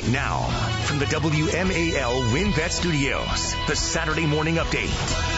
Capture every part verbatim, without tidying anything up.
Now, from the W M A L WinBet Studios, the Saturday Morning Update.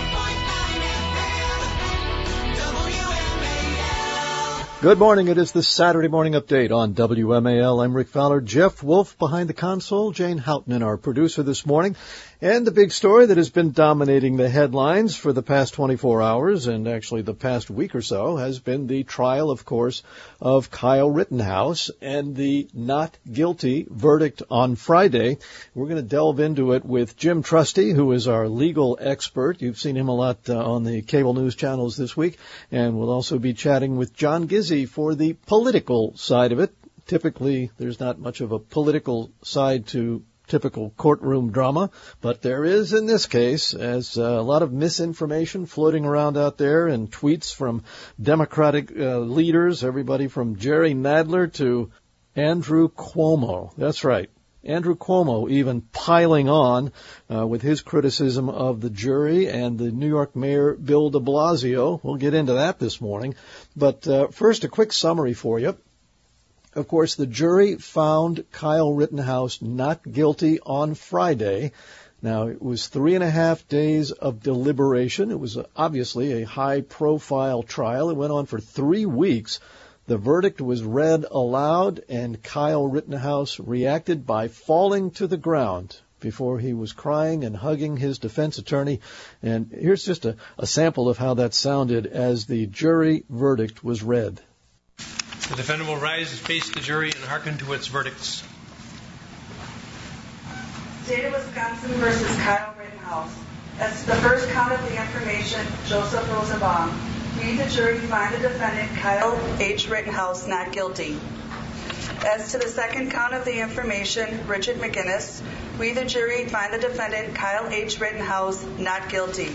Good morning. It is the Saturday Morning Update on W M A L. I'm Rick Fowler. Jeff Wolf behind the console. Jane Houghton, our producer this morning. And the big story that has been dominating the headlines for the past twenty-four hours, and actually the past week or so, has been the trial, of course, of Kyle Rittenhouse and the not guilty verdict on Friday. We're going to delve into it with Jim Trusty, who is our legal expert. You've seen him a lot uh, on the cable news channels this week. And we'll also be chatting with John Gizzi for the political side of it. Typically, there's not much of a political side to typical courtroom drama, but there is in this case, as uh, a lot of misinformation floating around out there and tweets from Democratic uh, leaders, everybody from Jerry Nadler to Andrew Cuomo. That's right. Andrew Cuomo even piling on uh, with his criticism of the jury and the New York Mayor Bill de Blasio. We'll get into that this morning. But uh, first, a quick summary for you. Of course, the jury found Kyle Rittenhouse not guilty on Friday. Now, it was three and a half days of deliberation. It was obviously a high-profile trial. It went on for three weeks. The verdict was read aloud, and Kyle Rittenhouse reacted by falling to the ground before he was crying and hugging his defense attorney. And here's just a, a sample of how that sounded as the jury verdict was read. The defendant will rise and face the jury and hearken to its verdicts. State of Wisconsin versus Kyle Rittenhouse. As to the first count of the information, Joseph Rosenbaum. We, the jury, find the defendant, Kyle H. Rittenhouse, not guilty. As to the second count of the information, Richard McGinnis. We, the jury, find the defendant, Kyle H. Rittenhouse, not guilty.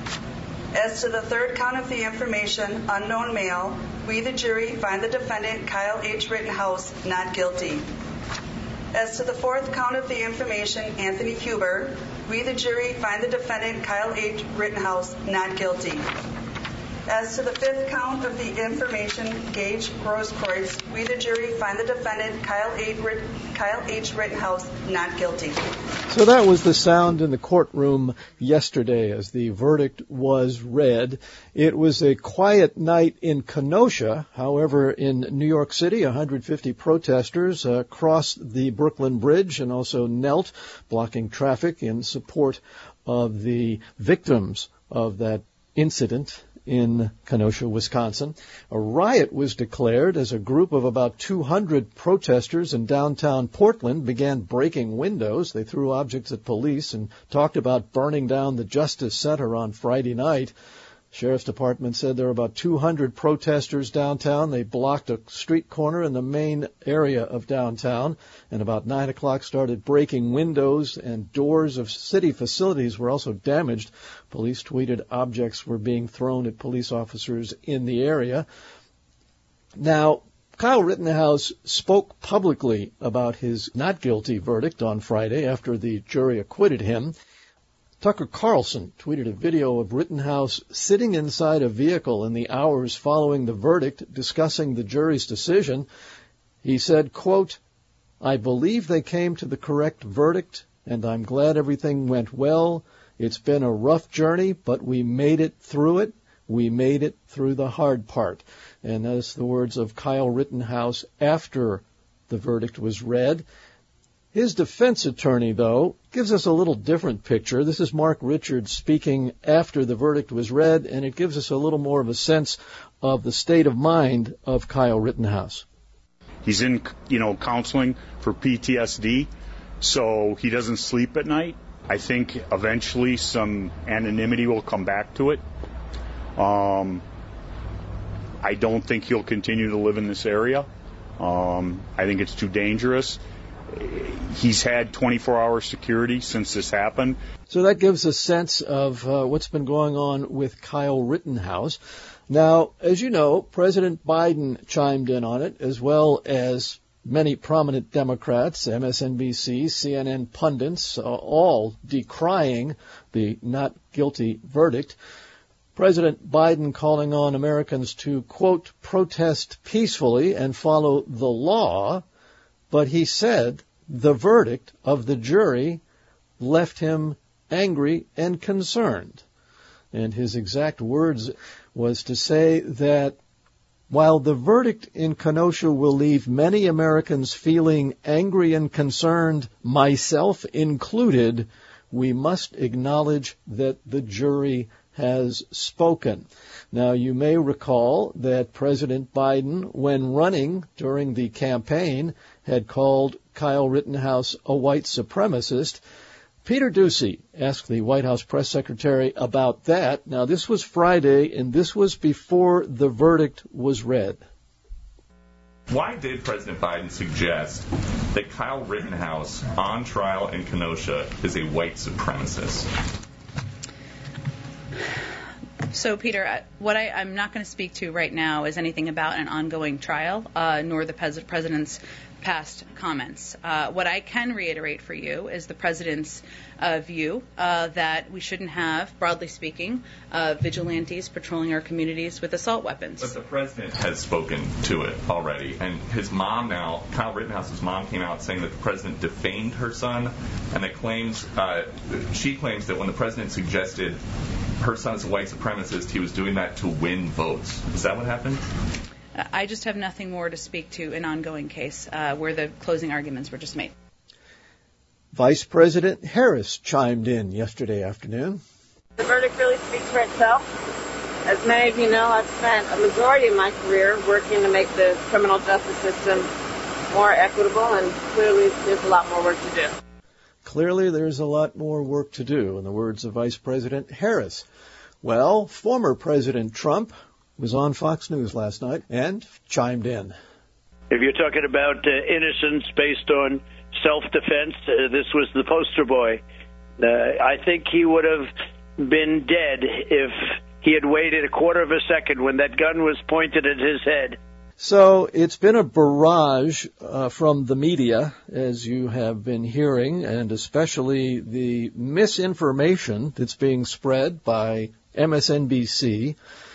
As to the third count of the information, unknown male, we, the jury, find the defendant, Kyle H. Rittenhouse, not guilty. As to the fourth count of the information, Anthony Huber, we, the jury, find the defendant, Kyle H. Rittenhouse, not guilty. As to the fifth count of the information, Gage Grosskreutz, we, the jury, find the defendant, Kyle H. Ritt- Kyle H. Rittenhouse, not guilty. So that was the sound in the courtroom yesterday as the verdict was read. It was a quiet night in Kenosha. However, in New York City, one hundred fifty protesters uh, crossed the Brooklyn Bridge and also knelt, blocking traffic in support of the victims of that incident in Kenosha, Wisconsin. A riot was declared as a group of about two hundred protesters in downtown Portland began breaking windows. They threw objects at police and talked about burning down the Justice Center on Friday night. Sheriff's Department said there were about two hundred protesters downtown. They blocked a street corner in the main area of downtown, and about nine o'clock started breaking windows, and doors of city facilities were also damaged. Police tweeted objects were being thrown at police officers in the area. Now, Kyle Rittenhouse spoke publicly about his not guilty verdict on Friday after the jury acquitted him. Tucker Carlson tweeted a video of Rittenhouse sitting inside a vehicle in the hours following the verdict discussing the jury's decision. He said, quote, "I believe they came to the correct verdict, and I'm glad everything went well. It's been a rough journey, but we made it through it. We made it through the hard part." And that's the words of Kyle Rittenhouse after the verdict was read. His defense attorney, though, gives us a little different picture. This is Mark Richards speaking after the verdict was read, and it gives us a little more of a sense of the state of mind of Kyle Rittenhouse. He's in, you know, counseling for P T S D, so he doesn't sleep at night. I think eventually some anonymity will come back to it. Um, I don't think he'll continue to live in this area. Um, I think it's too dangerous. He's had twenty-four hour security since this happened. So that gives a sense of uh, what's been going on with Kyle Rittenhouse. Now, as you know, President Biden chimed in on it, as well as many prominent Democrats, M S N B C, C N N pundits, uh, all decrying the not guilty verdict. President Biden calling on Americans to, quote, protest peacefully and follow the law. But he said the verdict of the jury left him angry and concerned. And his exact words was to say that while the verdict in Kenosha will leave many Americans feeling angry and concerned, myself included, we must acknowledge that the jury has spoken. Now, you may recall that President Biden, when running during the campaign, had called Kyle Rittenhouse a white supremacist. Peter Doocy asked the White House press secretary about that. Now, this was Friday, and this was before the verdict was read. Why did President Biden suggest that Kyle Rittenhouse, on trial in Kenosha, is a white supremacist? So, Peter, what I, I'm not going to speak to right now is anything about an ongoing trial, uh, nor the pres- president's past comments. Uh, what I can reiterate for you is the president's uh, view uh, that we shouldn't have, broadly speaking, uh, vigilantes patrolling our communities with assault weapons. But the president has spoken to it already, and his mom now, Kyle Rittenhouse's mom, came out saying that the president defamed her son, and that claims uh, she claims that when the president suggested her son is a white supremacist, he was doing that to win votes. Is that what happened? I just have nothing more to speak to an ongoing case uh, where the closing arguments were just made. Vice President Harris chimed in yesterday afternoon. The verdict really speaks for itself. As many of you know, I've spent a majority of my career working to make the criminal justice system more equitable, and clearly there's a lot more work to do. Clearly there's a lot more work to do, in the words of Vice President Harris. Well, former President Trump was on Fox News last night and chimed in. If you're talking about uh, innocence based on self-defense, uh, this was the poster boy. Uh, I think he would have been dead if he had waited a quarter of a second when that gun was pointed at his head. So it's been a barrage uh, from the media, as you have been hearing, and especially the misinformation that's being spread by M S N B C,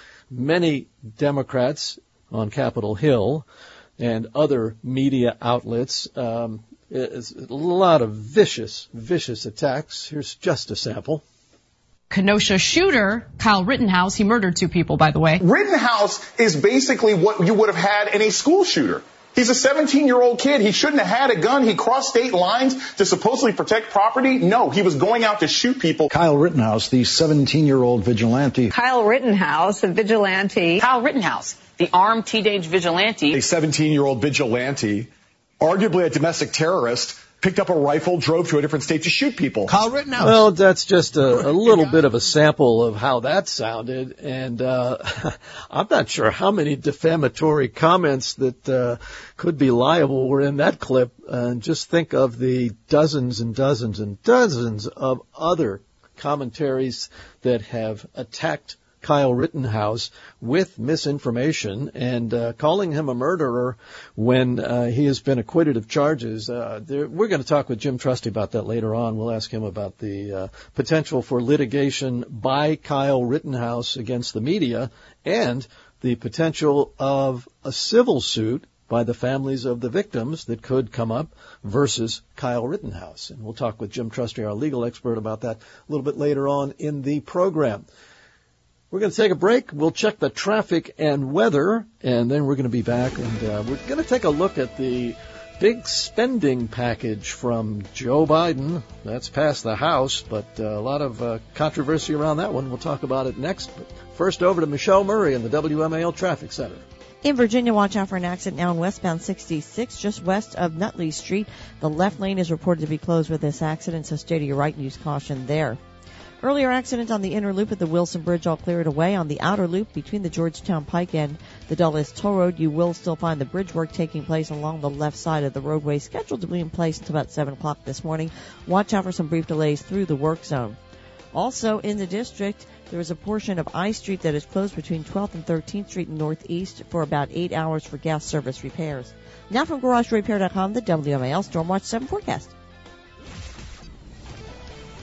many Democrats on Capitol Hill, and other media outlets. Um, it's a lot of vicious, vicious attacks. Here's just a sample. Kenosha shooter, Kyle Rittenhouse, he murdered two people, by the way. Rittenhouse is basically what you would have had in a school shooter. He's a seventeen-year-old kid. He shouldn't have had a gun. He crossed state lines to supposedly protect property. No, he was going out to shoot people. Kyle Rittenhouse, the seventeen-year-old vigilante. Kyle Rittenhouse, a vigilante. Kyle Rittenhouse, the armed teenage vigilante. A seventeen-year-old vigilante, arguably a domestic terrorist, picked up a rifle, drove to a different state to shoot people. Kyle Rittenhouse. Well, that's just a, a little bit of a sample of how that sounded, and uh, I'm not sure how many defamatory comments that uh, could be liable were in that clip. And just think of the dozens and dozens and dozens of other commentaries that have attacked Kyle Rittenhouse with misinformation and uh, calling him a murderer when uh, he has been acquitted of charges. Uh, there, we're going to talk with Jim Trusty about that later on. We'll ask him about the uh, potential for litigation by Kyle Rittenhouse against the media and the potential of a civil suit by the families of the victims that could come up versus Kyle Rittenhouse. And we'll talk with Jim Trusty, our legal expert, about that a little bit later on in the program. We're going to take a break. We'll check the traffic and weather, and then we're going to be back, and uh, we're going to take a look at the big spending package from Joe Biden. That's passed the House, but uh, a lot of uh, controversy around that one. We'll talk about it next. But first, over to Michelle Murray in the W M A L Traffic Center. In Virginia, watch out for an accident now on westbound sixty-six, just west of Nutley Street. The left lane is reported to be closed with this accident, so stay to your right and use caution there. Earlier accident on the inner loop at the Wilson Bridge, all cleared away. On the outer loop between the Georgetown Pike and the Dulles Toll Road, you will still find the bridge work taking place along the left side of the roadway, scheduled to be in place until about seven o'clock this morning. Watch out for some brief delays through the work zone. Also in the district, there is a portion of I Street that is closed between twelfth and thirteenth Street northeast for about eight hours for gas service repairs. Now from Garage Repair dot com, the W M A L Stormwatch seven forecast.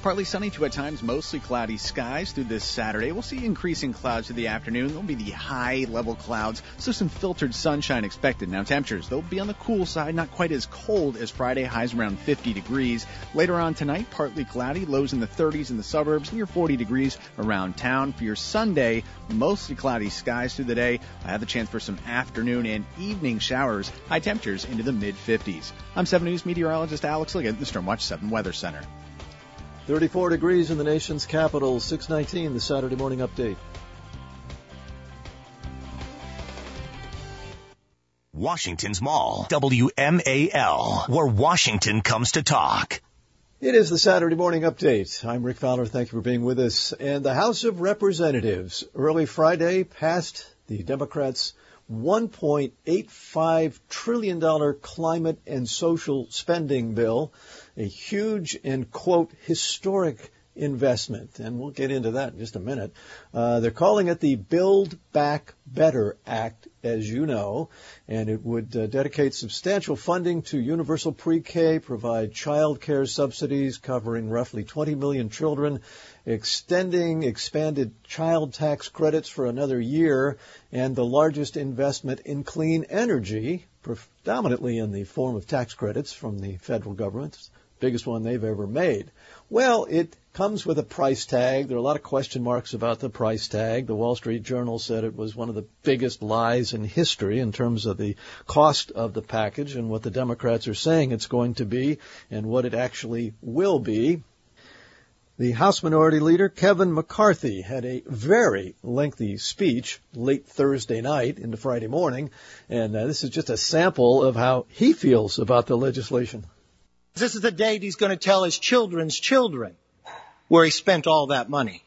Partly sunny to at times mostly cloudy skies through this Saturday. We'll see increasing clouds through the afternoon. There'll be the high-level clouds, so some filtered sunshine expected. Now temperatures, they'll be on the cool side, not quite as cold as Friday, highs around fifty degrees. Later on tonight, partly cloudy, lows in the thirties in the suburbs, near forty degrees around town. For your Sunday, mostly cloudy skies through the day. I have the chance for some afternoon and evening showers, high temperatures into the mid-fifties. I'm seven News meteorologist Alex Liggett, the Stormwatch seven Weather Center. thirty-four degrees in the nation's capital, six nineteen, the Saturday morning update. Washington's Mall, W M A L, where Washington comes to talk. It is the Saturday morning update. I'm Rick Fowler. Thank you for being with us. And the House of Representatives early Friday passed the Democrats' one point eight five trillion dollars climate and social spending bill, a huge and, quote, historic investment. And we'll get into that in just a minute. Uh, they're calling it the Build Back Better Act, as you know, and it would uh, dedicate substantial funding to universal pre-K, provide child care subsidies covering roughly twenty million children, extending expanded child tax credits for another year, and the largest investment in clean energy, predominantly in the form of tax credits from the federal government, biggest one they've ever made. Well, it comes with a price tag. There are a lot of question marks about the price tag. The Wall Street Journal said it was one of the biggest lies in history in terms of the cost of the package and what the Democrats are saying it's going to be and what it actually will be. The House Minority Leader, Kevin McCarthy, had a very lengthy speech late Thursday night into Friday morning, and uh, this is just a sample of how he feels about the legislation. This is the date he's going to tell his children's children where he spent all that money.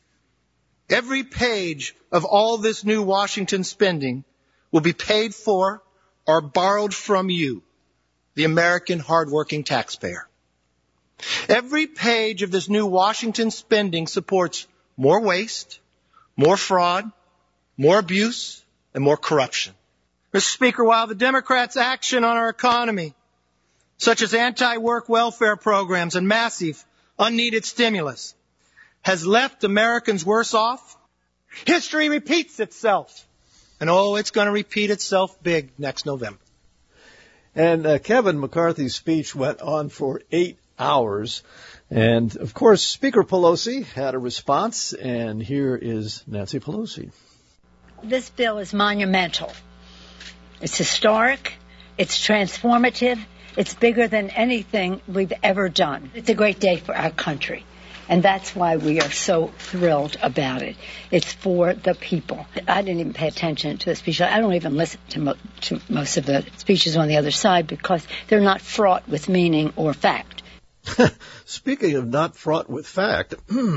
Every page of all this new Washington spending will be paid for or borrowed from you, the American hardworking taxpayer. Every page of this new Washington spending supports more waste, more fraud, more abuse, and more corruption. Mister Speaker, while the Democrats' action on our economy, such as anti-work welfare programs and massive, unneeded stimulus, has left Americans worse off, history repeats itself. And oh, it's going to repeat itself big next November. And uh, Kevin McCarthy's speech went on for eight hours. And, of course, Speaker Pelosi had a response, and here is Nancy Pelosi. This bill is monumental. It's historic. It's transformative. It's bigger than anything we've ever done. It's a great day for our country, and that's why we are so thrilled about it. It's for the people. I didn't even pay attention to the speech. I don't even listen to, mo- to most of the speeches on the other side because they're not fraught with meaning or fact. Speaking of not fraught with fact,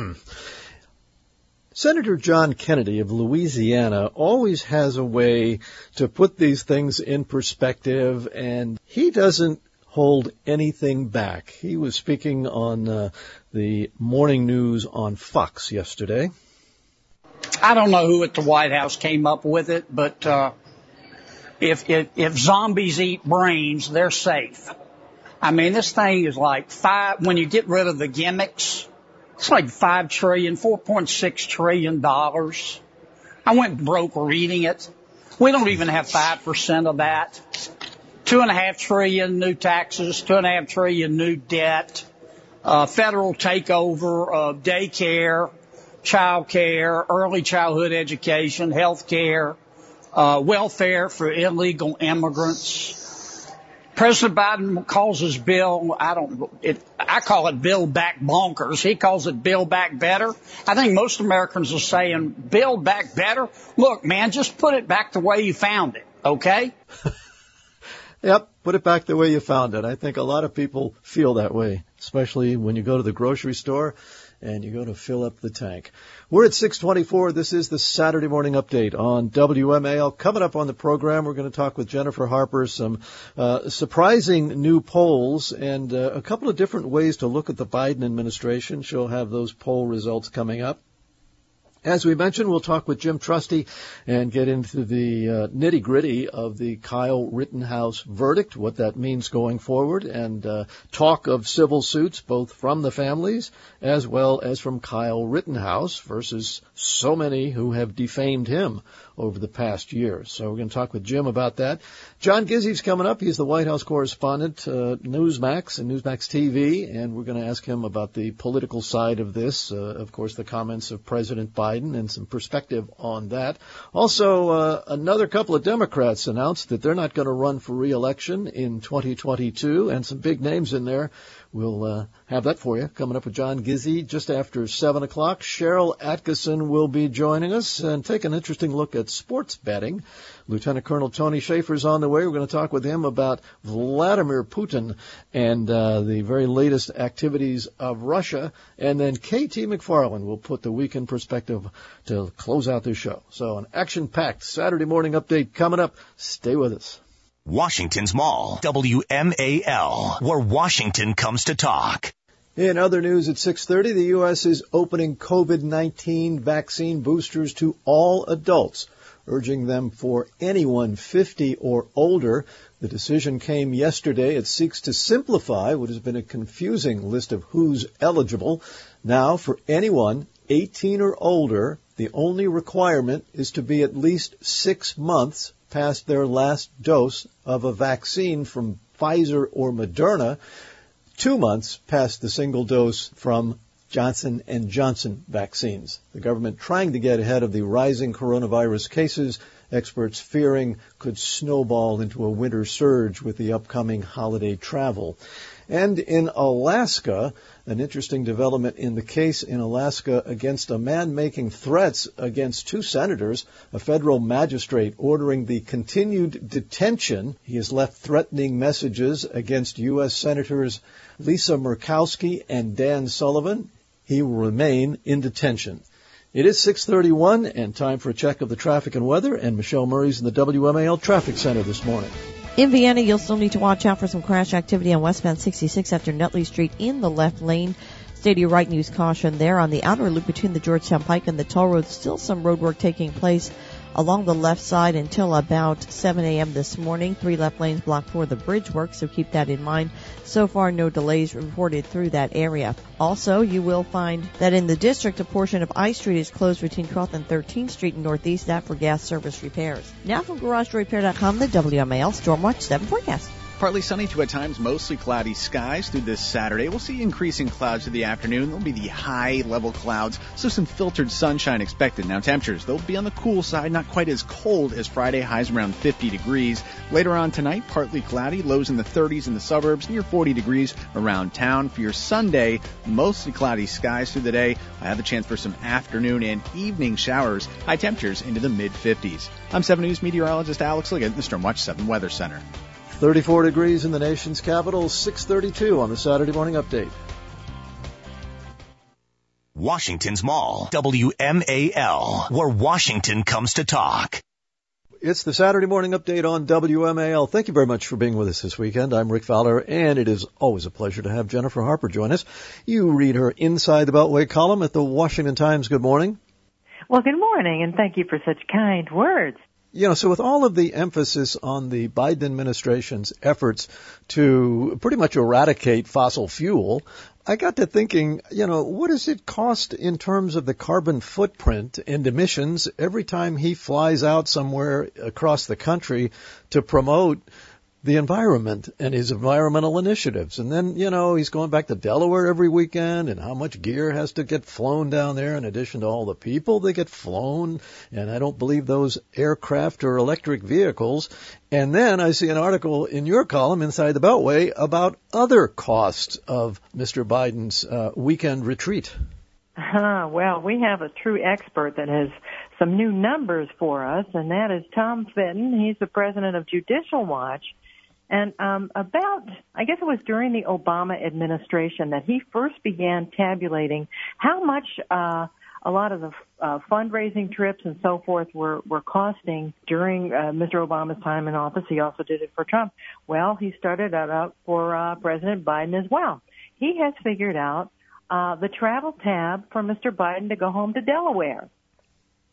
Senator John Kennedy of Louisiana always has a way to put these things in perspective, and he doesn't hold anything back. He was speaking on uh, the morning news on Fox yesterday. I don't know who at the White House came up with it, but uh, if, if if zombies eat brains, they're safe. I mean, this thing is like five, when you get rid of the gimmicks, it's like five trillion, four point six trillion dollars. I went broke reading it. We don't even have five percent of that. Two and a half trillion new taxes, two and a half trillion new debt, uh, federal takeover of daycare, child care, early childhood education, health care, uh, welfare for illegal immigrants. President Biden calls his bill, I don't, it, I call it Build Back Bonkers. He calls it Build Back Better. I think most Americans are saying, Build Back Better? Look, man, just put it back the way you found it, okay? Yep, put it back the way you found it. I think a lot of people feel that way, especially when you go to the grocery store and you go to fill up the tank. We're at six twenty-four. This is the Saturday Morning Update on W M A L. Coming up on the program, we're going to talk with Jennifer Harper, some uh, surprising new polls and uh, a couple of different ways to look at the Biden administration. She'll have those poll results coming up. As we mentioned, we'll talk with Jim Trusty and get into the uh, nitty-gritty of the Kyle Rittenhouse verdict, what that means going forward, and uh, talk of civil suits, both from the families as well as from Kyle Rittenhouse versus so many who have defamed him over the past year. So we're going to talk with Jim about that. John Gizzi's coming up. He's the White House correspondent, uh, Newsmax and Newsmax T V, and we're going to ask him about the political side of this, uh, of course, the comments of President Biden and some perspective on that. Also, uh, another couple of Democrats announced that they're not going to run for re-election in twenty twenty-two, and some big names in there. We'll uh, have that for you coming up with John Gizzi just after seven o'clock. Cheryl Atkinson will be joining us and take an interesting look at sports betting. Lieutenant Colonel Tony Schaefer's on the way. We're going to talk with him about Vladimir Putin and uh, the very latest activities of Russia. And then K T McFarland will put the week in perspective to close out this show. So an action-packed Saturday morning update coming up. Stay with us. Washington's Mall, W M A L, where Washington comes to talk. In other news at six thirty, the U S is opening COVID nineteen vaccine boosters to all adults, urging them for anyone fifty or older. The decision came yesterday. It seeks to simplify what has been a confusing list of who's eligible. Now, for anyone eighteen or older, the only requirement is to be at least six months past their last dose of a vaccine from Pfizer or Moderna, two months past the single dose from Johnson and Johnson vaccines. The government trying to get ahead of the rising coronavirus cases, experts fearing could snowball into a winter surge with the upcoming holiday travel. And in Alaska, an interesting development in the case in Alaska against a man making threats against two senators, a federal magistrate ordering the continued detention. He has left threatening messages against U S Senators Lisa Murkowski and Dan Sullivan. He will remain in detention. It is six thirty-one and time for a check of the traffic and weather, and Michelle Murray's in the W M A L Traffic Center this morning. In Vienna, you'll still need to watch out for some crash activity on westbound sixty-six after Nutley Street in the left lane. Stay to your right, news caution there. On the outer loop between the Georgetown Pike and the toll road, still some road work taking place along the left side until about seven a.m. this morning. Three left lanes blocked for the bridge work, so keep that in mind. So far, no delays reported through that area. Also, you will find that in the district, a portion of I Street is closed between twelfth and thirteenth Street in Northeast, that for gas service repairs. Now from Garage Door Repair dot com, the W M A L Stormwatch seven forecast. Partly sunny to at times mostly cloudy skies through this Saturday. We'll see increasing clouds through the afternoon. There'll be the high-level clouds, so some filtered sunshine expected. Now temperatures, they'll be on the cool side, not quite as cold as Friday, highs around fifty degrees. Later on tonight, partly cloudy, lows in the thirties in the suburbs, near forty degrees around town. For your Sunday, mostly cloudy skies through the day. I have the chance for some afternoon and evening showers, high temperatures into the mid-fifties. I'm seven News meteorologist Alex Liggett in the Stormwatch seven Weather Center. thirty-four degrees in the nation's capital, six thirty-two on the Saturday Morning Update. Washington's Mall, W M A L, where Washington comes to talk. It's the Saturday Morning Update on W M A L. Thank you very much for being with us this weekend. I'm Rick Fowler, and it is always a pleasure to have Jennifer Harper join us. You read her Inside the Beltway column at the Washington Times. Good morning. Well, good morning, and thank you for such kind words. You know, so with all of the emphasis on the Biden administration's efforts to pretty much eradicate fossil fuel, I got to thinking, you know, what does it cost in terms of the carbon footprint and emissions every time he flies out somewhere across the country to promote the environment and his environmental initiatives? And then, you know, he's going back to Delaware every weekend, and how much gear has to get flown down there in addition to all the people that get flown. And I don't believe those aircraft or electric vehicles. And then I see an article in your column, Inside the Beltway, about other costs of Mister Biden's uh, weekend retreat. Uh, well, we have a true expert that has some new numbers for us, and that is Tom Fitton. He's the president of Judicial Watch. And um, about, I guess it was during the Obama administration that he first began tabulating how much uh, a lot of the uh, fundraising trips and so forth were, were costing during uh, Mister Obama's time in office. He also did it for Trump. Well, he started that out for uh, President Biden as well. He has figured out uh, the travel tab for Mister Biden to go home to Delaware.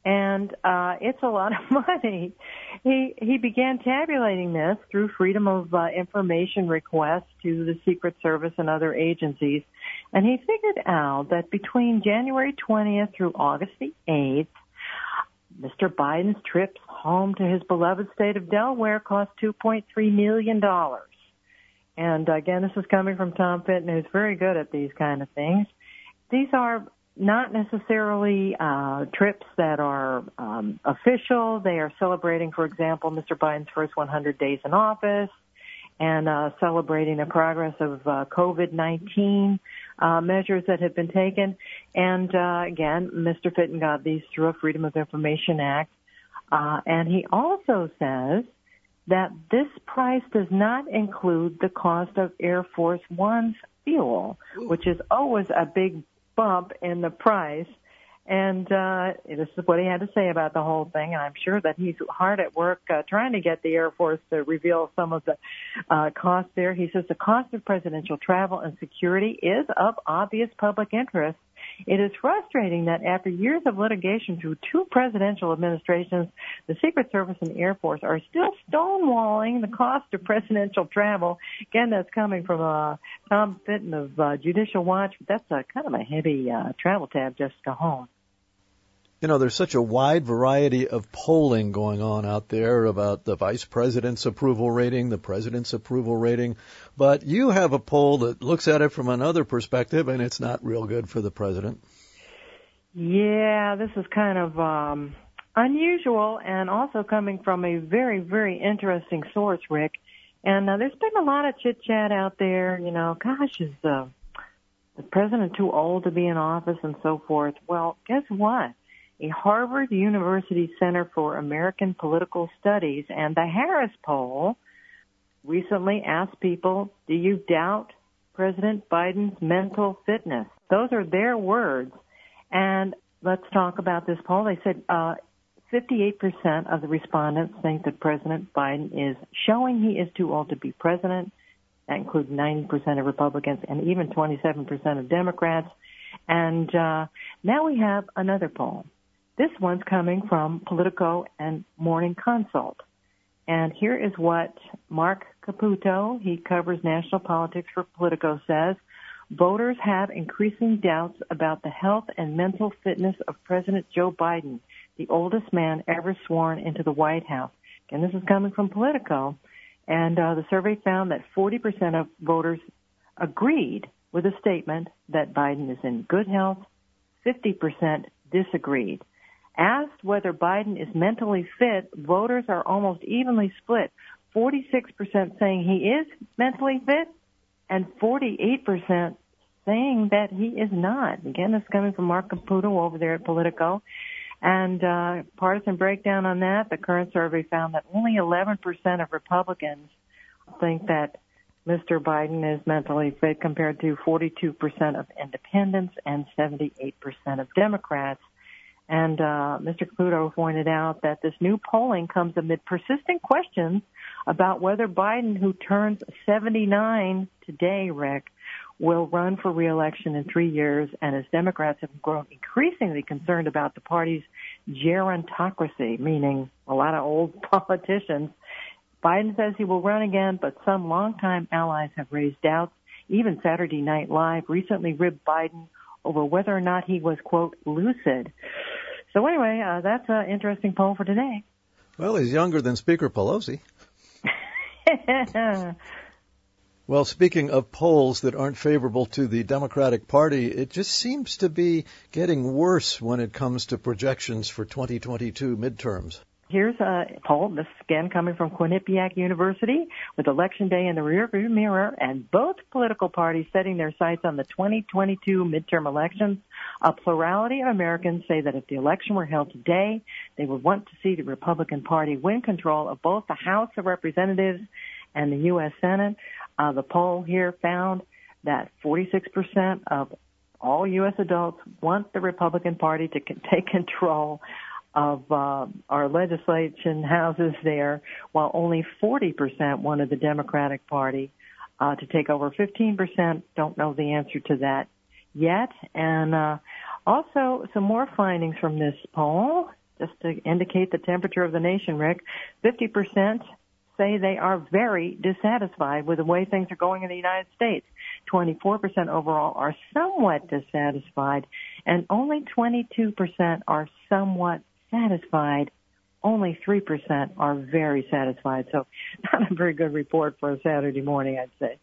And uh, it's a lot of money. He he began tabulating this through Freedom of uh, Information requests to the Secret Service and other agencies, and he figured out that between January twentieth through August the eighth, Mister Biden's trips home to his beloved state of Delaware cost two point three million dollars. And again, this is coming from Tom Fitton, who's very good at these kind of things. These are not necessarily uh, trips that are um, official. They are celebrating, for example, Mister Biden's first one hundred days in office and uh, celebrating the progress of uh, COVID nineteen uh, measures that have been taken. And uh, again, Mister Fitton got these through a Freedom of Information Act. Uh, and he also says that this price does not include the cost of Air Force One's fuel, which is always a big bump in the price. And uh, this is what he had to say about the whole thing. And I'm sure that he's hard at work uh, trying to get the Air Force to reveal some of the uh, costs there. He says the cost of presidential travel and security is of obvious public interest. It is frustrating that after years of litigation through two presidential administrations, the Secret Service and Air Force are still stonewalling the cost of presidential travel. Again, that's coming from uh, Tom Fitton of uh, Judicial Watch. That's a kind of a heavy uh, travel tab just to go home. You know, there's such a wide variety of polling going on out there about the vice president's approval rating, the president's approval rating. But you have a poll that looks at it from another perspective, and it's not real good for the president. Yeah, this is kind of um, unusual and also coming from a very, very interesting source, Rick. And uh, there's been a lot of chit-chat out there, you know, gosh, is uh, the president too old to be in office and so forth? Well, guess what? A Harvard University Center for American Political Studies and the Harris poll recently asked people, do you doubt President Biden's mental fitness? Those are their words. And let's talk about this poll. They said uh, fifty-eight percent of the respondents think that President Biden is showing he is too old to be president. That includes ninety percent of Republicans and even twenty-seven percent of Democrats. And uh, now we have another poll. This one's coming from Politico and Morning Consult. And here is what Mark Caputo, he covers national politics for Politico, says. Voters have increasing doubts about the health and mental fitness of President Joe Biden, the oldest man ever sworn into the White House. And this is coming from Politico. And uh, the survey found that forty percent of voters agreed with a statement that Biden is in good health. fifty percent disagreed. Asked whether Biden is mentally fit, voters are almost evenly split. forty-six percent saying he is mentally fit and forty-eight percent saying that he is not. Again, this is coming from Mark Caputo over there at Politico. And uh, partisan breakdown on that, the current survey found that only eleven percent of Republicans think that Mister Biden is mentally fit compared to forty-two percent of independents and seventy-eight percent of Democrats. And uh, Mister Caputo pointed out that this new polling comes amid persistent questions about whether Biden, who turns seventy-nine today, Rick, will run for re-election in three years. And as Democrats have grown increasingly concerned about the party's gerontocracy, meaning a lot of old politicians, Biden says he will run again, but some longtime allies have raised doubts. Even Saturday Night Live recently ribbed Biden over whether or not he was, quote, lucid. So anyway, uh, that's an interesting poll for today. Well, he's younger than Speaker Pelosi. Well, speaking of polls that aren't favorable to the Democratic Party, it just seems to be getting worse when it comes to projections for twenty twenty-two midterms. Here's a poll, this again coming from Quinnipiac University, with Election Day in the rearview mirror and both political parties setting their sights on the twenty twenty-two midterm elections. A plurality of Americans say that if the election were held today, they would want to see the Republican Party win control of both the House of Representatives and the U S Senate. Uh, the poll here found that forty-six percent of all U S adults want the Republican Party to c- take control of uh, our legislation houses there, while only forty percent wanted the Democratic Party uh, to take over. fifteen percent don't know the answer to that yet. And uh, also some more findings from this poll. just to indicate the temperature of the nation, Rick, fifty percent say they are very dissatisfied with the way things are going in the United States. twenty-four percent overall are somewhat dissatisfied, and only twenty-two percent are somewhat satisfied. Only three percent are very satisfied. So not a very good report for a Saturday morning, I'd say.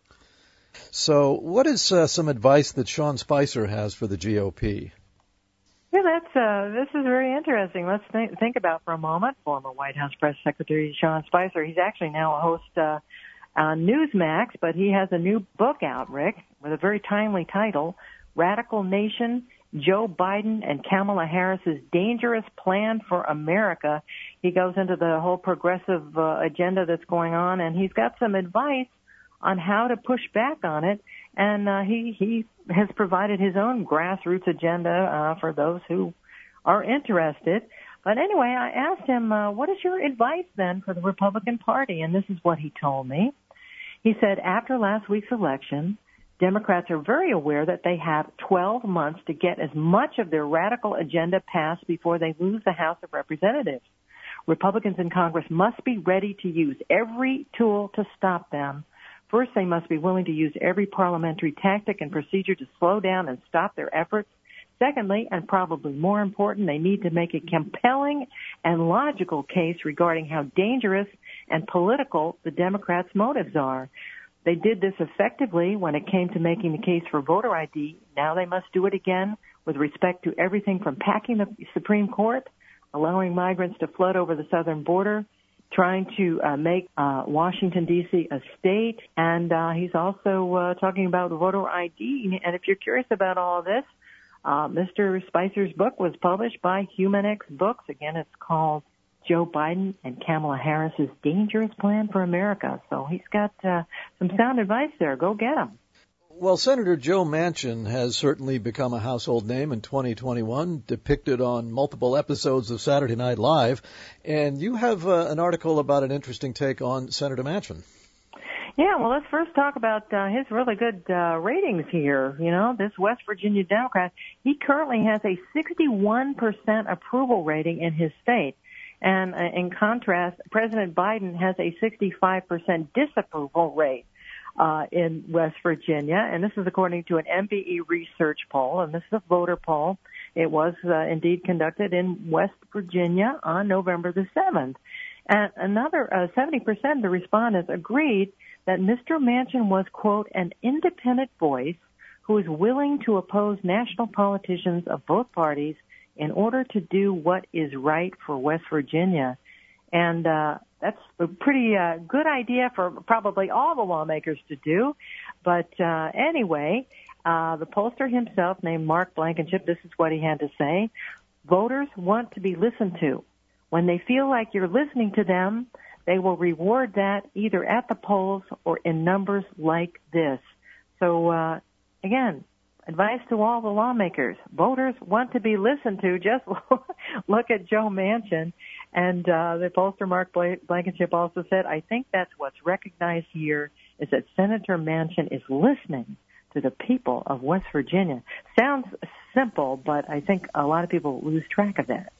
So what is uh, some advice that Sean Spicer has for the G O P? Yeah, that's uh, this is very interesting. Let's think, think about for a moment. Former White House Press Secretary Sean Spicer. He's actually now a host uh, on Newsmax, but he has a new book out, Rick, with a very timely title: "Radical Nation: Joe Biden and Kamala Harris's Dangerous Plan for America." He goes into the whole progressive uh, agenda that's going on, and he's got some advice on how to push back on it. And uh, he he has provided his own grassroots agenda uh, for those who are interested. But anyway, I asked him, uh, what is your advice then for the Republican Party? And this is what he told me. He said, after last week's election, Democrats are very aware that they have twelve months to get as much of their radical agenda passed before they lose the House of Representatives. Republicans in Congress must be ready to use every tool to stop them. First, they must be willing to use every parliamentary tactic and procedure to slow down and stop their efforts. Secondly, and probably more important, they need to make a compelling and logical case regarding how dangerous and political the Democrats' motives are. They did this effectively when it came to making the case for voter I D. Now they must do it again with respect to everything from packing the Supreme Court, allowing migrants to flood over the southern border, trying to uh, make uh, Washington, D C a state, and uh, he's also uh, talking about voter I D. And if you're curious about all of this, uh, Mister Spicer's book was published by Humanix Books. Again, it's called Joe Biden and Kamala Harris's Dangerous Plan for America. So he's got uh, some sound advice there. Go get him. Well, Senator Joe Manchin has certainly become a household name in twenty twenty-one, depicted on multiple episodes of Saturday Night Live. And you have uh, an article about an interesting take on Senator Manchin. Yeah, well, let's first talk about uh, his really good uh, ratings here. You know, this West Virginia Democrat, he currently has a sixty-one percent approval rating in his state. And uh, in contrast, President Biden has a sixty-five percent disapproval rate uh, in West Virginia. And this is according to an M B E research poll, and this is a voter poll. It was uh, indeed conducted in West Virginia on November the seventh. And another uh, seventy percent of the respondents agreed that Mister Manchin was, quote, an independent voice who is willing to oppose national politicians of both parties in order to do what is right for West Virginia. And uh, that's a pretty uh, good idea for probably all the lawmakers to do. But uh, anyway, uh, the pollster himself, named Mark Blankenship, this is what he had to say. Voters want to be listened to. When they feel like you're listening to them, they will reward that either at the polls or in numbers like this. So, uh, again, advice to all the lawmakers. Voters want to be listened to. Just look at Joe Manchin. And uh, the pollster Mark Blankenship also said, I think that's what's recognized here is that Senator Manchin is listening to the people of West Virginia. Sounds simple, but I think a lot of people lose track of that.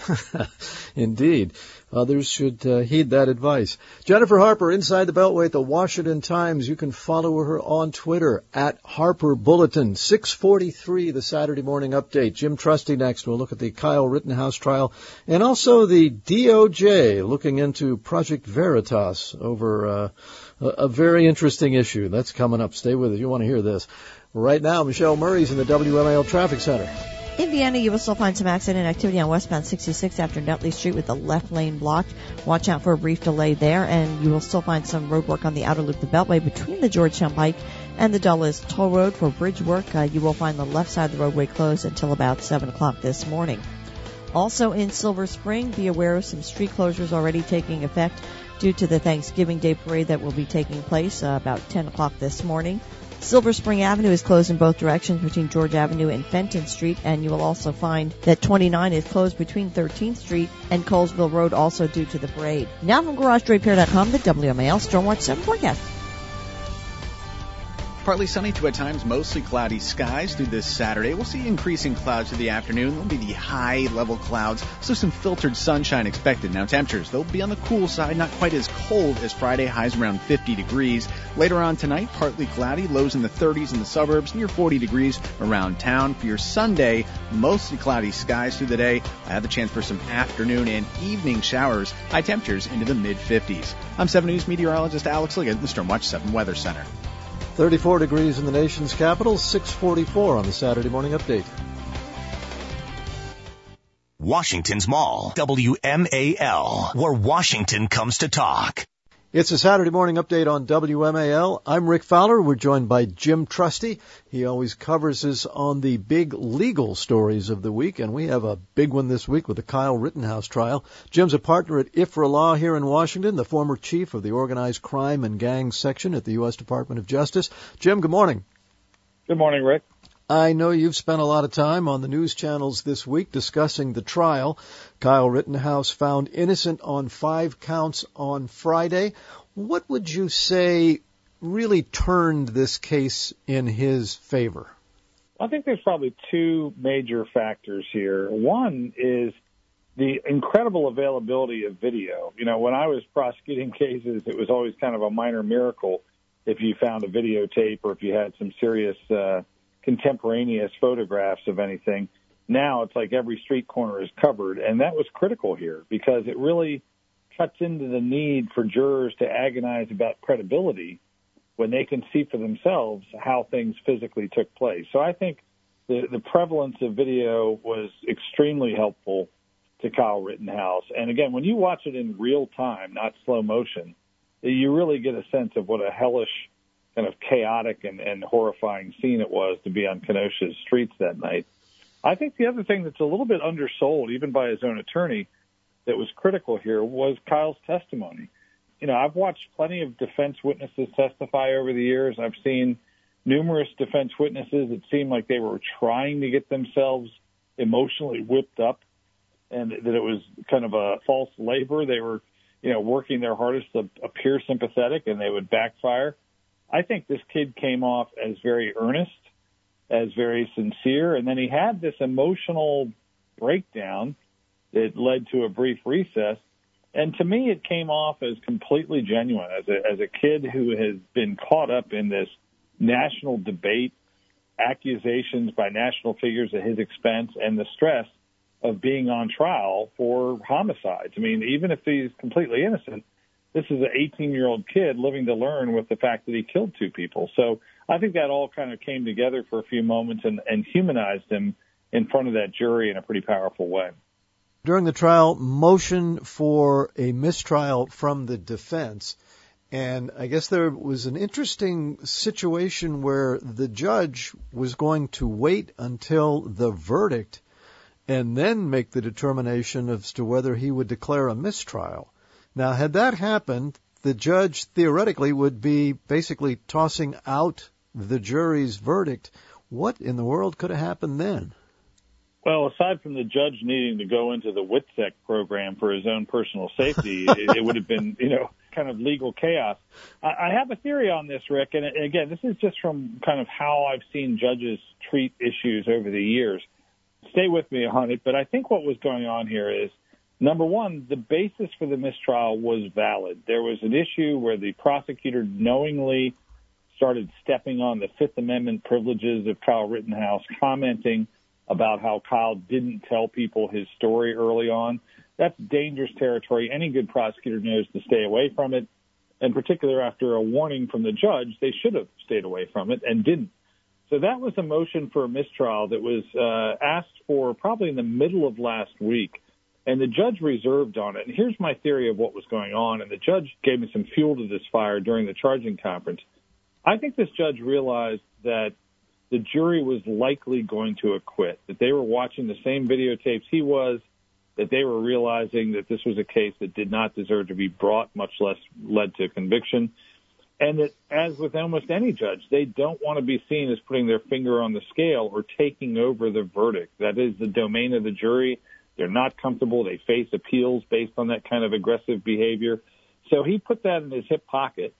Indeed. Others should uh, heed that advice. Jennifer Harper, Inside the Beltway at the Washington Times. You can follow her on Twitter at Harper Bulletin. six forty-three, the Saturday morning update. Jim Trusty next. We'll look at the Kyle Rittenhouse trial and also the D O J looking into Project Veritas over uh, a, a very interesting issue. That's coming up. Stay with us. You want to hear this. Right now, Michelle Murray's in the W M A L Traffic Center. In Vienna, you will still find some accident activity on westbound sixty-six after Nutley Street with the left lane blocked. Watch out for a brief delay there, and you will still find some road work on the outer loop of the Beltway between the Georgetown Pike and the Dulles Toll Road for bridge work. Uh, you will find the left side of the roadway closed until about seven o'clock this morning. Also in Silver Spring, be aware of some street closures already taking effect due to the Thanksgiving Day parade that will be taking place uh, about ten o'clock this morning. Silver Spring Avenue is closed in both directions between George Avenue and Fenton Street, and you will also find that twenty-nine is closed between thirteenth Street and Colesville Road, also due to the parade. Now from Garage Repair dot com, the W M A L Stormwatch seven forecast. Partly sunny to at times mostly cloudy skies through this Saturday. We'll see increasing clouds through the afternoon. There'll be the high-level clouds, so some filtered sunshine expected. Now temperatures, they'll be on the cool side, not quite as cold as Friday, highs around fifty degrees. Later on tonight, partly cloudy, lows in the thirties in the suburbs, near forty degrees around town. For your Sunday, mostly cloudy skies through the day. I have the chance for some afternoon and evening showers, high temperatures into the mid-fifties. I'm seven News meteorologist Alex Liggett in the Stormwatch seven Weather Center. thirty-four degrees in the nation's capital, six forty-four on the Saturday Morning Update. Washington's Mall, W M A L, where Washington comes to talk. It's a Saturday Morning Update on W M A L. I'm Rick Fowler. We're joined by Jim Trusty. He always covers us on the big legal stories of the week, and we have a big one this week with the Kyle Rittenhouse trial. Jim's a partner at I F R A Law here in Washington, the former chief of the Organized Crime and Gangs Section at the U S Department of Justice. Jim, good morning. Good morning, Rick. I know you've spent a lot of time on the news channels this week discussing the trial. Kyle Rittenhouse found innocent on five counts on Friday. What would you say really turned this case in his favor? I think there's probably two major factors here. One is the incredible availability of video. You know, when I was prosecuting cases, it was always kind of a minor miracle if you found a videotape or if you had some serious uh contemporaneous photographs of anything. Now it's like every street corner is covered, and that was critical here because it really cuts into the need for jurors to agonize about credibility when they can see for themselves how things physically took place. So I think the, the prevalence of video was extremely helpful to Kyle Rittenhouse. And again, when you watch it in real time, not slow motion, you really get a sense of what a hellish kind of chaotic and, and horrifying scene it was to be on Kenosha's streets that night. I think the other thing that's a little bit undersold, even by his own attorney, that was critical here was Kyle's testimony. You know, I've watched plenty of defense witnesses testify over the years. I've seen numerous defense witnesses that seemed like they were trying to get themselves emotionally whipped up and that it was kind of a false labor. They were, you know, working their hardest to appear sympathetic and they would backfire. I think this kid came off as very earnest, as very sincere, and then he had this emotional breakdown that led to a brief recess. And to me, it came off as completely genuine, as a, as a kid who has been caught up in this national debate, accusations by national figures at his expense, and the stress of being on trial for homicides. I mean, even if he's completely innocent, this is an eighteen-year-old kid living to learn with the fact that he killed two people. So I think that all kind of came together for a few moments and, and humanized him in front of that jury in a pretty powerful way. During the trial, motion for a mistrial from the defense. And I guess there was an interesting situation where the judge was going to wait until the verdict and then make the determination as to whether he would declare a mistrial. Now, had that happened, the judge theoretically would be basically tossing out the jury's verdict. What in the world could have happened then? Well, aside from the judge needing to go into the WITSEC program for his own personal safety, it, it would have been, you know, kind of legal chaos. I, I have a theory on this, Rick, and again, this is just from kind of how I've seen judges treat issues over the years. Stay with me on it, but I think what was going on here is, number one, the basis for the mistrial was valid. There was an issue where the prosecutor knowingly started stepping on the Fifth Amendment privileges of Kyle Rittenhouse, commenting about how Kyle didn't tell people his story early on. That's dangerous territory. Any good prosecutor knows to stay away from it. In particular, after a warning from the judge, they should have stayed away from it and didn't. So that was a motion for a mistrial that was uh, asked for probably in the middle of last week. And the judge reserved on it. And here's my theory of what was going on. And the judge gave me some fuel to this fire during the charging conference. I think this judge realized that the jury was likely going to acquit, that they were watching the same videotapes he was, that they were realizing that this was a case that did not deserve to be brought, much less led to conviction. And that, as with almost any judge, they don't want to be seen as putting their finger on the scale or taking over the verdict. That is the domain of the jury. They're not comfortable. They face appeals based on that kind of aggressive behavior. So he put that in his hip pocket,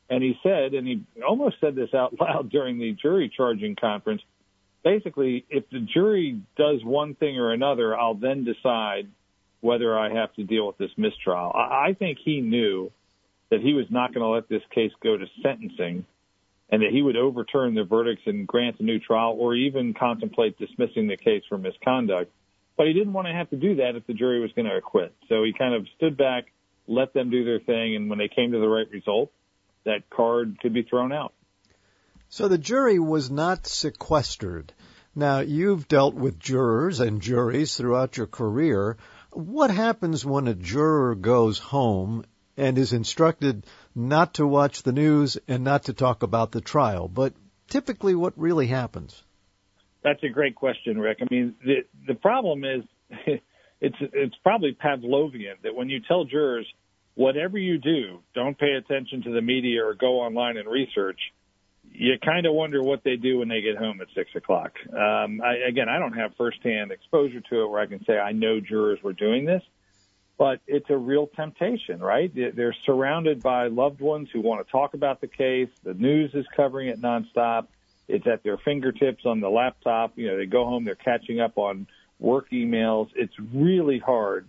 And he said, and he almost said this out loud during the jury charging conference, basically, if the jury does one thing or another, I'll then decide whether I have to deal with this mistrial. I, I think he knew that he was not going to let this case go to sentencing and that he would overturn the verdicts and grant a new trial or even contemplate dismissing the case for misconduct. But he didn't want to have to do that if the jury was going to acquit. So he kind of stood back, let them do their thing, and when they came to the right result, that card could be thrown out. So the jury was not sequestered. Now, you've dealt with jurors and juries throughout your career. What happens when a juror goes home and is instructed not to watch the news and not to talk about the trial? But typically, what really happens? That's a great question, Rick. I mean, the the problem is it's it's probably Pavlovian that when you tell jurors, whatever you do, don't pay attention to the media or go online and research, you kind of wonder what they do when they get home at six o'clock. Um, I, again, I don't have firsthand exposure to it where I can say I know jurors were doing this, but it's a real temptation, right? They're surrounded by loved ones who want to talk about the case. The news is covering it nonstop. It's at their fingertips on the laptop. You know, they go home, they're catching up on work emails. It's really hard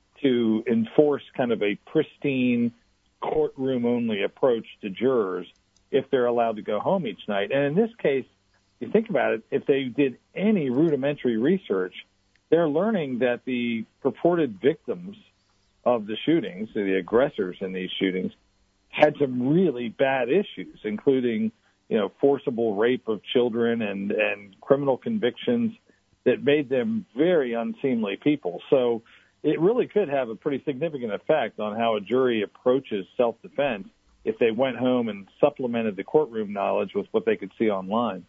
to enforce kind of a pristine courtroom-only approach to jurors if they're allowed to go home each night. And in this case, you think about it, if they did any rudimentary research, they're learning that the purported victims of the shootings, the aggressors in these shootings, had some really bad issues, including, you know, forcible rape of children and, and criminal convictions that made them very unseemly people. So it really could have a pretty significant effect on how a jury approaches self-defense if they went home and supplemented the courtroom knowledge with what they could see online.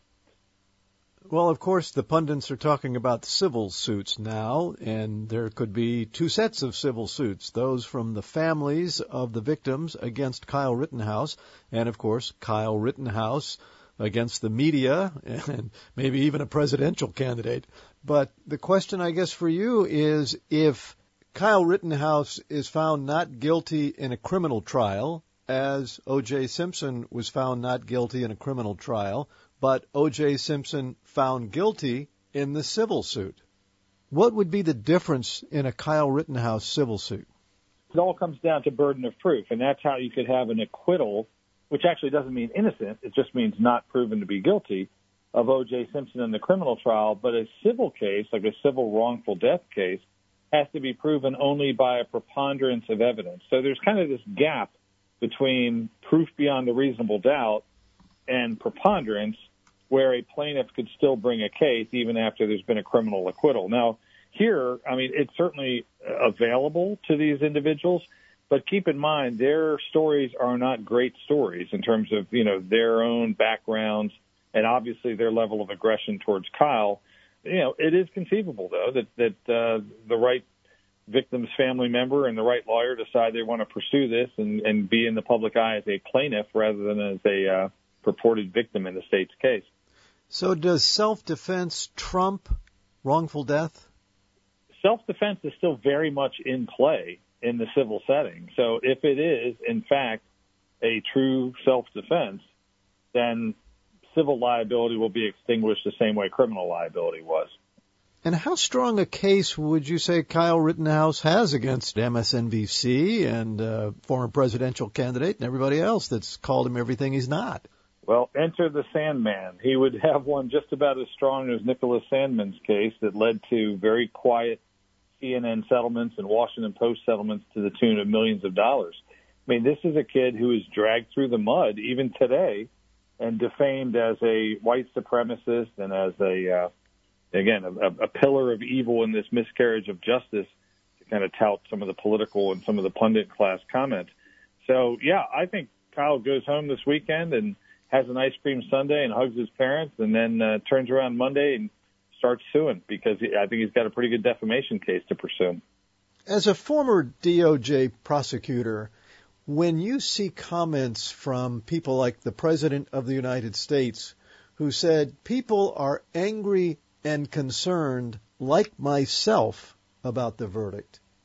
Well, of course, the pundits are talking about civil suits now, and there could be two sets of civil suits, those from the families of the victims against Kyle Rittenhouse, and, of course, Kyle Rittenhouse against the media and maybe even a presidential candidate. But the question, I guess, for you is if Kyle Rittenhouse is found not guilty in a criminal trial, as O J. Simpson was found not guilty in a criminal trial, but O J. Simpson found guilty in the civil suit, what would be the difference in a Kyle Rittenhouse civil suit? It all comes down to burden of proof, and that's how you could have an acquittal, which actually doesn't mean innocent. It just means not proven to be guilty of O J. Simpson in the criminal trial. But a civil case, like a civil wrongful death case, has to be proven only by a preponderance of evidence. So there's kind of this gap between proof beyond a reasonable doubt and preponderance, where a plaintiff could still bring a case even after there's been a criminal acquittal. Now, here, I mean, it's certainly available to these individuals, but keep in mind their stories are not great stories in terms of, you know, their own backgrounds and obviously their level of aggression towards Kyle. You know, it is conceivable, though, that, that uh, the right victim's family member and the right lawyer decide they want to pursue this and, and be in the public eye as a plaintiff rather than as a uh, purported victim in the state's case. So does self-defense trump wrongful death? Self-defense is still very much in play in the civil setting. So if it is, in fact, a true self-defense, then civil liability will be extinguished the same way criminal liability was. And how strong a case would you say Kyle Rittenhouse has against M S N B C and uh, former presidential candidate and everybody else that's called him everything he's not? Well, enter the Sandman. He would have one just about as strong as Nicholas Sandman's case that led to very quiet C N N settlements and Washington Post settlements to the tune of millions of dollars. I mean, this is a kid who is dragged through the mud even today and defamed as a white supremacist and as a, uh, again, a, a pillar of evil in this miscarriage of justice to kind of tout some of the political and some of the pundit class comments. So, yeah, I think Kyle goes home this weekend and has an ice cream sundae and hugs his parents and then uh, turns around Monday and starts suing because he, I think he's got a pretty good defamation case to pursue. As a former D O J prosecutor, when you see comments from people like the President of the United States who said people are angry and concerned like myself about the verdict,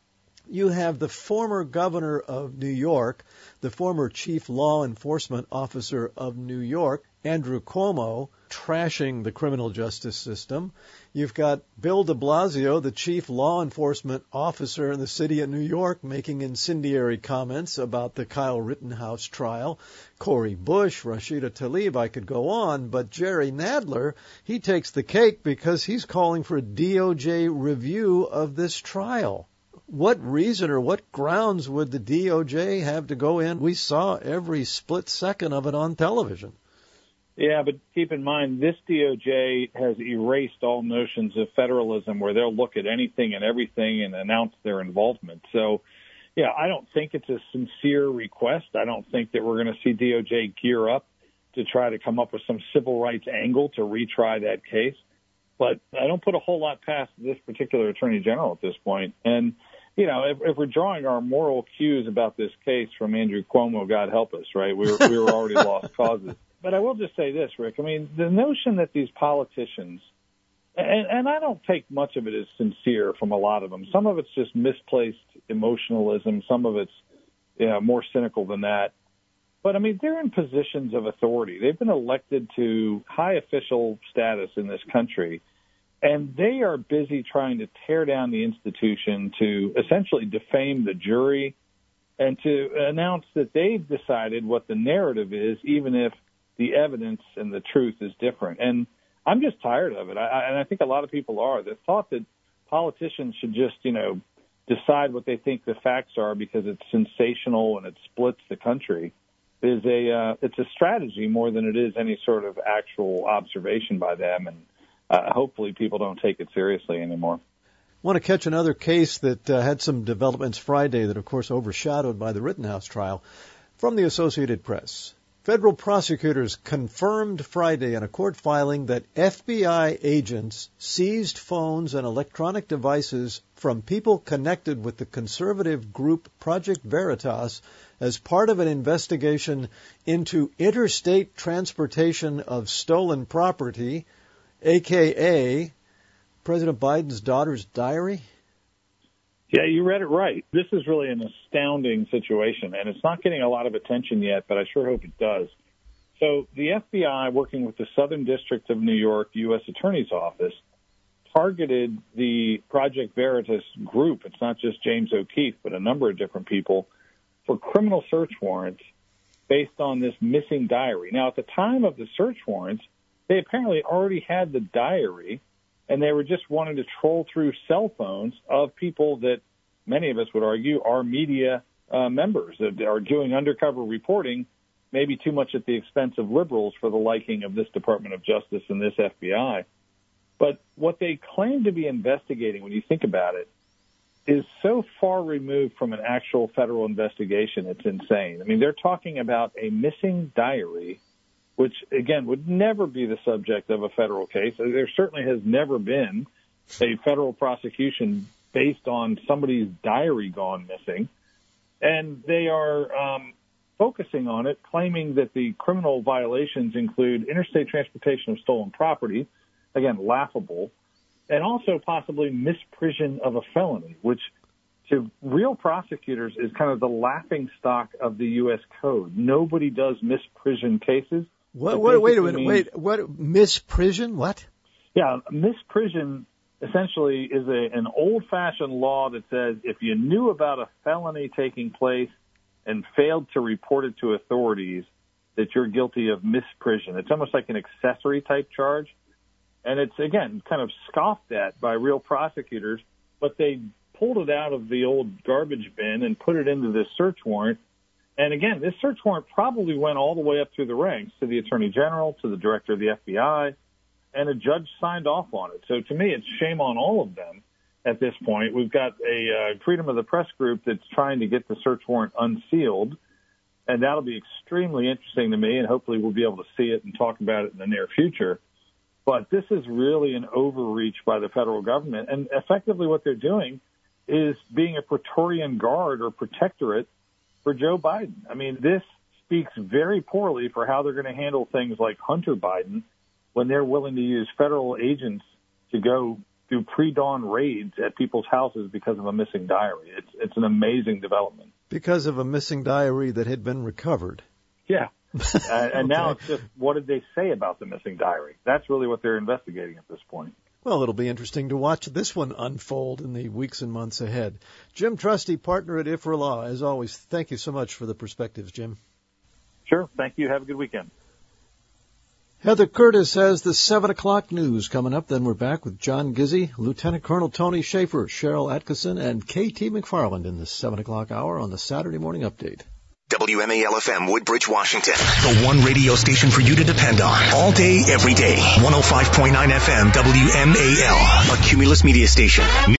You have the former governor of New York, the former chief law enforcement officer of New York, Andrew Cuomo, trashing the criminal justice system. You've got Bill de Blasio, the chief law enforcement officer in the city of New York, making incendiary comments about the Kyle Rittenhouse trial. Cori Bush, Rashida Tlaib, I could go on, but Jerry Nadler, he takes the cake because he's calling for a D O J review of this trial. What reason or what grounds would the D O J have to go in? We saw every split second of it on television. Yeah, but keep in mind, this D O J has erased all notions of federalism where they'll look at anything and everything and announce their involvement. So, yeah, I don't think it's a sincere request. I don't think that we're going to see D O J gear up to try to come up with some civil rights angle to retry that case. But I don't put a whole lot past this particular attorney general at this point. And, you know, if, if we're drawing our moral cues about this case from Andrew Cuomo, God help us, right? We were, we were already lost causes. But I will just say this, Rick. I mean, the notion that these politicians, and, and I don't take much of it as sincere from a lot of them. Some of it's just misplaced emotionalism. Some of it's you know, more cynical than that. But, I mean, they're in positions of authority. They've been elected to high official status in this country, and they are busy trying to tear down the institution to essentially defame the jury and to announce that they've decided what the narrative is, even if the evidence and the truth is different. And I'm just tired of it. I, and I think a lot of people are. The thought that politicians should just, you know, decide what they think the facts are because it's sensational and it splits the country is a, uh, it's a strategy more than it is any sort of actual observation by them. And uh, hopefully people don't take it seriously anymore. I want to catch another case that uh, had some developments Friday that, of course, overshadowed by the Rittenhouse trial from the Associated Press. Federal prosecutors confirmed Friday in a court filing that F B I agents seized phones and electronic devices from people connected with the conservative group Project Veritas as part of an investigation into interstate transportation of stolen property, a k a. President Biden's daughter's diary. Yeah, you read it right. This is really an astounding situation, and it's not getting a lot of attention yet, but I sure hope it does. So the F B I, working with the Southern District of New York U S Attorney's Office, targeted the Project Veritas group. It's not just James O'Keefe, but a number of different people for criminal search warrants based on this missing diary. Now, at the time of the search warrants, they apparently already had the diary, and they were just wanting to troll through cell phones of people that many of us would argue are media uh, members that are doing undercover reporting, maybe too much at the expense of liberals for the liking of this Department of Justice and this F B I. But what they claim to be investigating, when you think about it, is so far removed from an actual federal investigation, it's insane. I mean, they're talking about a missing diary, which, again, would never be the subject of a federal case. There certainly has never been a federal prosecution based on somebody's diary gone missing. And they are um, focusing on it, claiming that the criminal violations include interstate transportation of stolen property, again, laughable, and also possibly misprision of a felony, which to real prosecutors is kind of the laughing stock of the U S Code. Nobody does misprision cases. What, what, wait a minute, means, wait, what, misprision, what? Yeah, misprision essentially is a, an old-fashioned law that says if you knew about a felony taking place and failed to report it to authorities, that you're guilty of misprision. It's almost like an accessory type charge. And it's, again, kind of scoffed at by real prosecutors, but they pulled it out of the old garbage bin and put it into this search warrant. And again, this search warrant probably went all the way up through the ranks to the Attorney General, to the Director of the F B I, and a judge signed off on it. So to me, it's shame on all of them at this point. We've got a uh, Freedom of the Press group that's trying to get the search warrant unsealed, and that'll be extremely interesting to me, and hopefully we'll be able to see it and talk about it in the near future. But this is really an overreach by the federal government, and effectively what they're doing is being a Praetorian Guard or protectorate for Joe Biden. I mean, this speaks very poorly for how they're going to handle things like Hunter Biden when they're willing to use federal agents to go do pre-dawn raids at people's houses because of a missing diary. It's it's an amazing development. Because of a missing diary that had been recovered. Yeah. uh, and Okay. now it's just, what did they say about the missing diary? That's really what they're investigating at this point. Well, it'll be interesting to watch this one unfold in the weeks and months ahead. Jim Trusty, partner at I F R A Law, as always, thank you so much for the perspectives, Jim. Sure. Thank you. Have a good weekend. Heather Curtis has the seven o'clock news coming up. Then we're back with John Gizzi, Lieutenant Colonel Tony Schaefer, Cheryl Atkinson, and K T McFarland in the seven o'clock hour on the Saturday Morning Update. W M A L F M, Woodbridge, Washington. The one radio station for you to depend on. All day, every day. one oh five point nine F M, W M A L. A Cumulus Media Station.